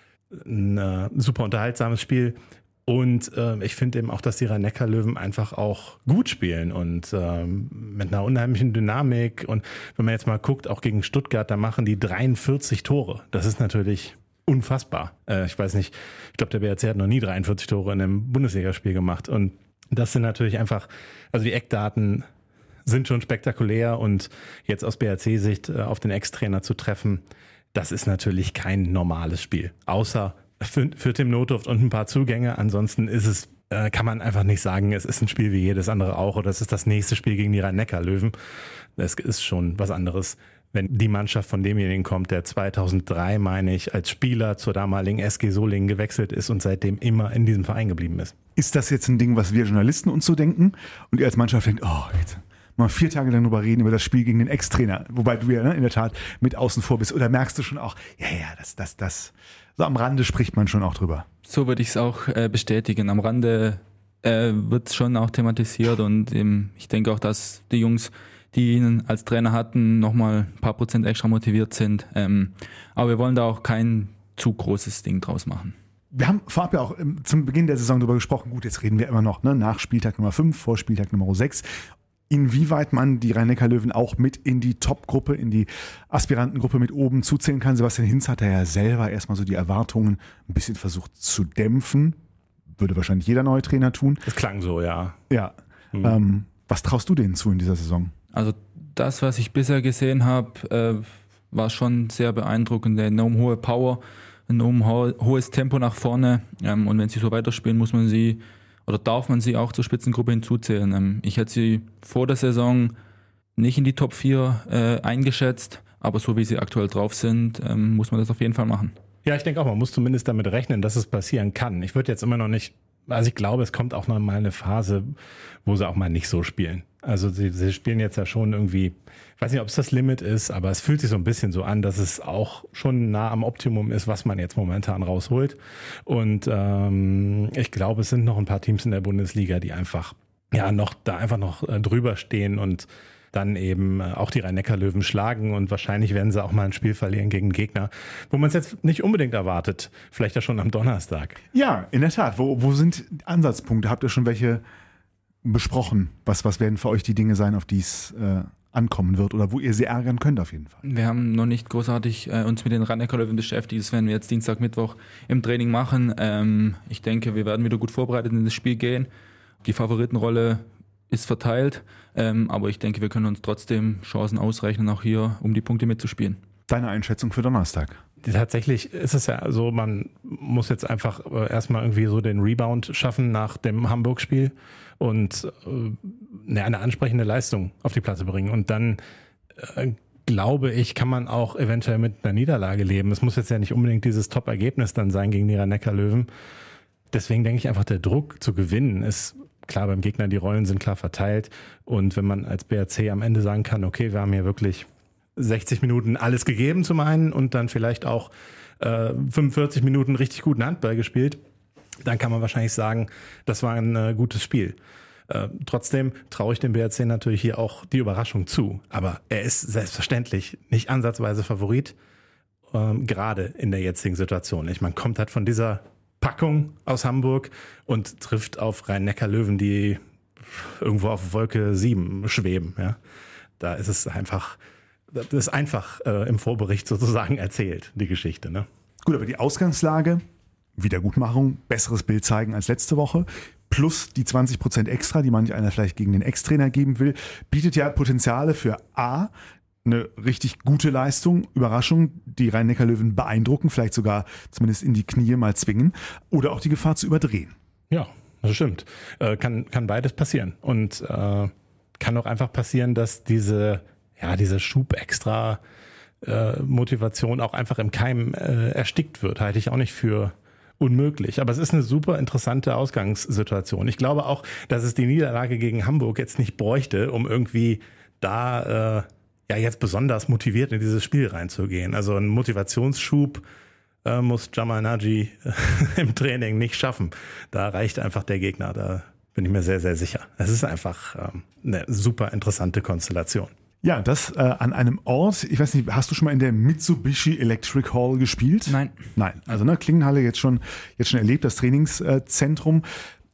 ein äh, super unterhaltsames Spiel. Und äh, ich finde eben auch, dass die Rhein-Neckar-Löwen einfach auch gut spielen und ähm, mit einer unheimlichen Dynamik. Und wenn man jetzt mal guckt, auch gegen Stuttgart, da machen die dreiundvierzig Tore. Das ist natürlich unfassbar. Äh, ich weiß nicht, ich glaube, der B R C hat noch nie dreiundvierzig Tore in einem Bundesligaspiel gemacht. Und das sind natürlich einfach, also die Eckdaten sind schon spektakulär. Und jetzt aus B R C-Sicht äh, auf den Ex-Trainer zu treffen, das ist natürlich kein normales Spiel. Außer Für, für Tim Notdurft und ein paar Zugänge. Ansonsten ist es, äh, kann man einfach nicht sagen, es ist ein Spiel wie jedes andere auch oder es ist das nächste Spiel gegen die Rhein-Neckar-Löwen. Es ist schon was anderes, wenn die Mannschaft von demjenigen kommt, der zweitausenddrei, meine ich, als Spieler zur damaligen S G Solingen gewechselt ist und seitdem immer in diesem Verein geblieben ist. Ist das jetzt ein Ding, was wir Journalisten uns so denken und ihr als Mannschaft denkt, oh, jetzt mal vier Tage lang drüber reden, über das Spiel gegen den Ex-Trainer, wobei du ja ne, in der Tat mit außen vor bist, oder merkst du schon auch, ja, ja, das, das, das, so am Rande spricht man schon auch drüber. So würde ich es auch äh, bestätigen. Am Rande äh, wird es schon auch thematisiert und ähm, ich denke auch, dass die Jungs, die ihn als Trainer hatten, nochmal ein paar Prozent extra motiviert sind. Ähm, aber wir wollen da auch kein zu großes Ding draus machen. Wir haben vorab ja auch ähm, zum Beginn der Saison darüber gesprochen, gut, jetzt reden wir immer noch ne, nach Spieltag Nummer fünf, vor Spieltag Nummer sechs, inwieweit man die Rhein-Neckar-Löwen auch mit in die Top-Gruppe, in die Aspirantengruppe mit oben zuzählen kann. Sebastian Hinz hat ja selber erstmal so die Erwartungen ein bisschen versucht zu dämpfen. Würde wahrscheinlich jeder neue Trainer tun. Das klang so, ja. Ja. Mhm. Ähm, was traust du denen zu in dieser Saison? Also das, was ich bisher gesehen habe, äh, war schon sehr beeindruckend. Eine enorm hohe Power, ein enorm ho- hohes Tempo nach vorne. Ähm, und wenn sie so weiterspielen, muss man sie oder darf man sie auch zur Spitzengruppe hinzuzählen. Ähm, ich hätte sie vor der Saison nicht in die Top vier äh, eingeschätzt, aber so wie sie aktuell drauf sind, ähm, muss man das auf jeden Fall machen. Ja, ich denke auch, man muss zumindest damit rechnen, dass es passieren kann. Ich würde jetzt immer noch nicht, also ich glaube, es kommt auch noch mal eine Phase, wo sie auch mal nicht so spielen. Also sie, sie spielen jetzt ja schon irgendwie, ich weiß nicht, ob es das Limit ist, aber es fühlt sich so ein bisschen so an, dass es auch schon nah am Optimum ist, was man jetzt momentan rausholt. Und ähm, ich glaube, es sind noch ein paar Teams in der Bundesliga, die einfach ja noch da einfach noch äh, drüber stehen und dann eben äh, auch die Rhein-Neckar-Löwen schlagen und wahrscheinlich werden sie auch mal ein Spiel verlieren gegen einen Gegner, wo man es jetzt nicht unbedingt erwartet. Vielleicht ja schon am Donnerstag. Ja, in der Tat. Wo, wo sind Ansatzpunkte? Habt ihr schon welche besprochen? Was, was werden für euch die Dinge sein, auf die es äh, ankommen wird oder wo ihr sie ärgern könnt auf jeden Fall? Wir haben noch nicht großartig äh, uns mit den Rhein-Neckar-Löwen beschäftigt. Das werden wir jetzt Dienstag, Mittwoch im Training machen. Ähm, ich denke, wir werden wieder gut vorbereitet in das Spiel gehen. Die Favoritenrolle ist verteilt, ähm, aber ich denke, wir können uns trotzdem Chancen ausrechnen, auch hier, um die Punkte mitzuspielen. Deine Einschätzung für Donnerstag? Tatsächlich ist es ja so, man muss jetzt einfach erstmal irgendwie so den Rebound schaffen nach dem Hamburg-Spiel und äh, eine ansprechende Leistung auf die Platte bringen. Und dann äh, glaube ich, kann man auch eventuell mit einer Niederlage leben. Es muss jetzt ja nicht unbedingt dieses Top-Ergebnis dann sein gegen die Rhein-Neckar-Löwen. Deswegen denke ich einfach, der Druck zu gewinnen ist klar beim Gegner, die Rollen sind klar verteilt. Und wenn man als B R C am Ende sagen kann, okay, wir haben hier wirklich sechzig Minuten alles gegeben zum einen und dann vielleicht auch äh, fünfundvierzig Minuten richtig guten Handball gespielt, dann kann man wahrscheinlich sagen, das war ein äh, gutes Spiel. Äh, trotzdem traue ich dem B R C natürlich hier auch die Überraschung zu. Aber er ist selbstverständlich nicht ansatzweise Favorit, ähm, gerade in der jetzigen Situation. Ich meine, kommt halt von dieser Packung aus Hamburg und trifft auf Rhein-Neckar-Löwen, die irgendwo auf Wolke sieben schweben. Ja. Da ist es einfach, das ist einfach äh, im Vorbericht sozusagen erzählt, die Geschichte. Ne? Gut, aber die Ausgangslage, Wiedergutmachung, besseres Bild zeigen als letzte Woche, plus die zwanzig Prozent extra, die manch einer vielleicht gegen den Ex-Trainer geben will, bietet ja Potenziale für A, eine richtig gute Leistung, Überraschung, die Rhein-Neckar-Löwen beeindrucken, vielleicht sogar zumindest in die Knie mal zwingen, oder auch die Gefahr zu überdrehen. Ja, das stimmt. Äh, kann, kann beides passieren. Und äh, kann auch einfach passieren, dass diese, ja, diese Schub-Extra äh, Motivation auch einfach im Keim äh, erstickt wird. Halte ich auch nicht für unmöglich. Aber es ist eine super interessante Ausgangssituation. Ich glaube auch, dass es die Niederlage gegen Hamburg jetzt nicht bräuchte, um irgendwie da äh, ja jetzt besonders motiviert in dieses Spiel reinzugehen. Also ein Motivationsschub äh, muss Jamal Naji äh, im Training nicht schaffen. Da reicht einfach der Gegner. Da bin ich mir sehr, sehr sicher. Es ist einfach ähm, eine super interessante Konstellation. Ja, das äh, an einem Ort, ich weiß nicht, hast du schon mal in der Mitsubishi Electric Hall gespielt? Nein. Nein, also ne, Klingenhalle jetzt schon, jetzt schon erlebt, das Trainingszentrum.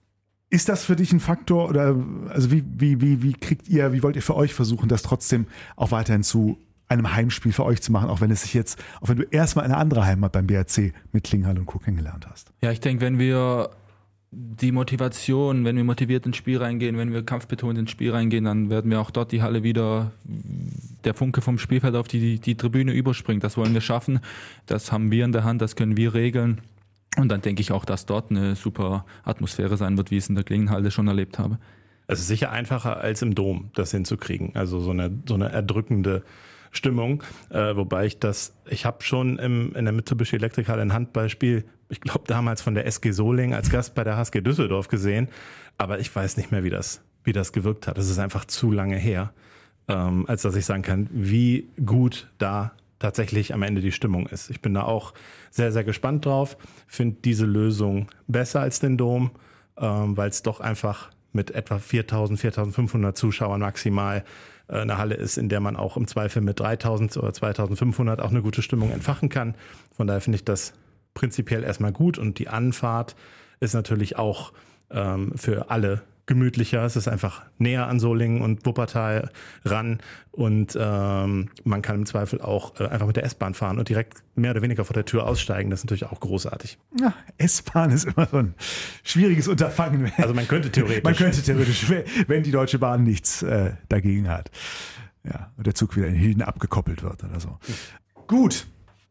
Ist das für dich ein Faktor oder also wie, wie, wie, wie kriegt ihr, wie wollt ihr für euch versuchen, das trotzdem auch weiterhin zu einem Heimspiel für euch zu machen, auch wenn es sich jetzt, auch wenn du erstmal eine andere Heimat beim B R C mit Klingenhalle und Co. kennengelernt hast? Ja, ich denke, wenn wir die Motivation, wenn wir motiviert ins Spiel reingehen, wenn wir kampfbetont ins Spiel reingehen, dann werden wir auch dort die Halle wieder, der Funke vom Spielfeld auf die, die Tribüne überspringt. Das wollen wir schaffen, das haben wir in der Hand, das können wir regeln. Und dann denke ich auch, dass dort eine super Atmosphäre sein wird, wie ich es in der Klingenhalle schon erlebt habe. Es ist sicher einfacher als im Dom, das hinzukriegen. Also so eine, so eine erdrückende Stimmung. Äh, wobei ich das, ich habe schon im, in der Mitsubishi Electric Halle ein Handballspiel, ich glaube damals von der S G Solingen als Gast bei der H S G Düsseldorf gesehen. Aber ich weiß nicht mehr, wie das, wie das gewirkt hat. Es ist einfach zu lange her, ähm, als dass ich sagen kann, wie gut da tatsächlich am Ende die Stimmung ist. Ich bin da auch sehr, sehr gespannt drauf. Finde diese Lösung besser als den Dom, ähm, weil es doch einfach mit etwa viertausend, viertausendfünfhundert Zuschauern maximal äh, eine Halle ist, in der man auch im Zweifel mit dreitausend oder zweitausendfünfhundert auch eine gute Stimmung entfachen kann. Von daher finde ich das prinzipiell erstmal gut und die Anfahrt ist natürlich auch ähm, für alle gemütlicher. Es ist einfach näher an Solingen und Wuppertal ran und ähm, man kann im Zweifel auch äh, einfach mit der S-Bahn fahren und direkt mehr oder weniger vor der Tür aussteigen. Das ist natürlich auch großartig. Ja, S-Bahn ist immer so ein schwieriges Unterfangen. Also man könnte theoretisch. Man könnte theoretisch, wenn die Deutsche Bahn nichts äh, dagegen hat. Ja, und der Zug wieder in Hilden abgekoppelt wird oder so. Gut,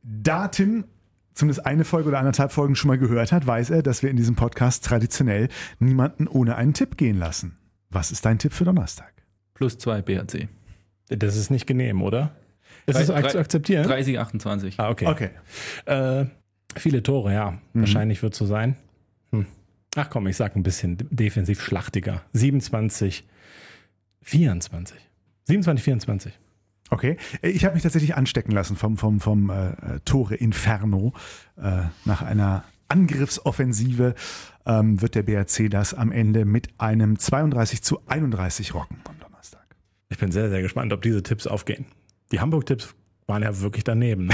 da Tim zumindest eine Folge oder anderthalb Folgen schon mal gehört hat, weiß er, dass wir in diesem Podcast traditionell niemanden ohne einen Tipp gehen lassen. Was ist dein Tipp für Donnerstag? Plus zwei B R C. Das ist nicht genehm, oder? Ist es zu akzeptieren? dreißig achtundzwanzig. Ah, okay. Okay. Äh, viele Tore, ja. Mhm. Wahrscheinlich wird es so sein. Hm. Ach komm, ich sag ein bisschen defensiv schlachtiger. siebenundzwanzig, vierundzwanzig. siebenundzwanzig, vierundzwanzig. Okay, ich habe mich tatsächlich anstecken lassen vom, vom, vom äh, Tore Inferno. Äh, nach einer Angriffsoffensive ähm, wird der B R C das am Ende mit einem zweiunddreißig zu einunddreißig rocken am Donnerstag. Ich bin sehr, sehr gespannt, ob diese Tipps aufgehen. Die Hamburg-Tipps waren ja wirklich daneben.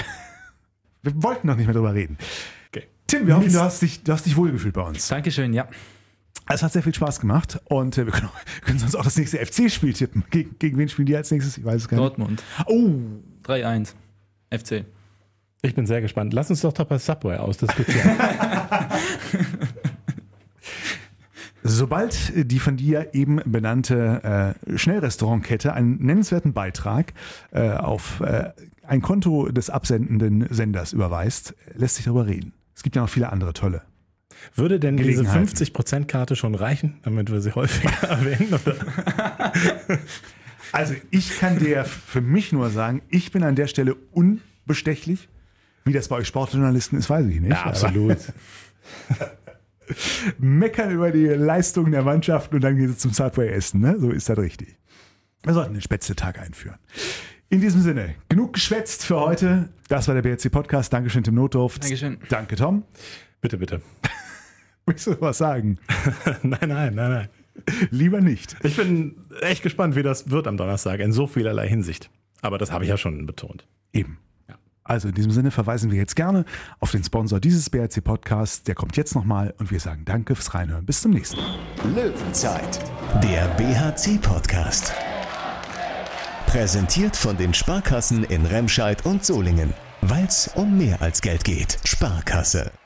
Wir wollten noch nicht mehr drüber reden. Okay. Tim, wir hoffen, du hast dich, du hast dich wohlgefühlt bei uns. Dankeschön, ja. Es hat sehr viel Spaß gemacht und äh, wir können, auch, können uns auch das nächste F C-Spiel tippen. Gegen, gegen wen spielen die als nächstes? Ich weiß es gar nicht. Dortmund. Oh! drei eins. F C. Ich bin sehr gespannt. Lass uns doch doch bei Subway ausdiskutieren. Sobald die von dir eben benannte äh, Schnellrestaurantkette einen nennenswerten Beitrag äh, auf äh, ein Konto des absendenden Senders überweist, lässt sich darüber reden. Es gibt ja noch viele andere tolle. Würde denn diese fünfzig Prozent Karte schon reichen, damit wir sie häufiger erwähnen? Oder? Also ich kann dir für mich nur sagen, ich bin an der Stelle unbestechlich. Wie das bei euch Sportjournalisten ist, weiß ich nicht. Ja, absolut. Meckern über die Leistungen der Mannschaften und dann geht es zum Subway-Essen. Ne? So ist das richtig. Wir sollten den Spätzle-Tag einführen. In diesem Sinne, genug geschwätzt für heute. Das war der B R C-Podcast. Dankeschön, Tim Notdorf. Dankeschön. Danke, Tom. Bitte, bitte. Willst du was sagen? Nein, nein, nein, nein. Lieber nicht. Ich bin echt gespannt, wie das wird am Donnerstag in so vielerlei Hinsicht. Aber das habe ich ja schon betont. Eben. Ja. Also in diesem Sinne verweisen wir jetzt gerne auf den Sponsor dieses B H C-Podcasts. Der kommt jetzt nochmal und wir sagen danke fürs Reinhören. Bis zum nächsten Mal. Löwenzeit, der B H C-Podcast. Präsentiert von den Sparkassen in Remscheid und Solingen. Weil's um mehr als Geld geht. Sparkasse.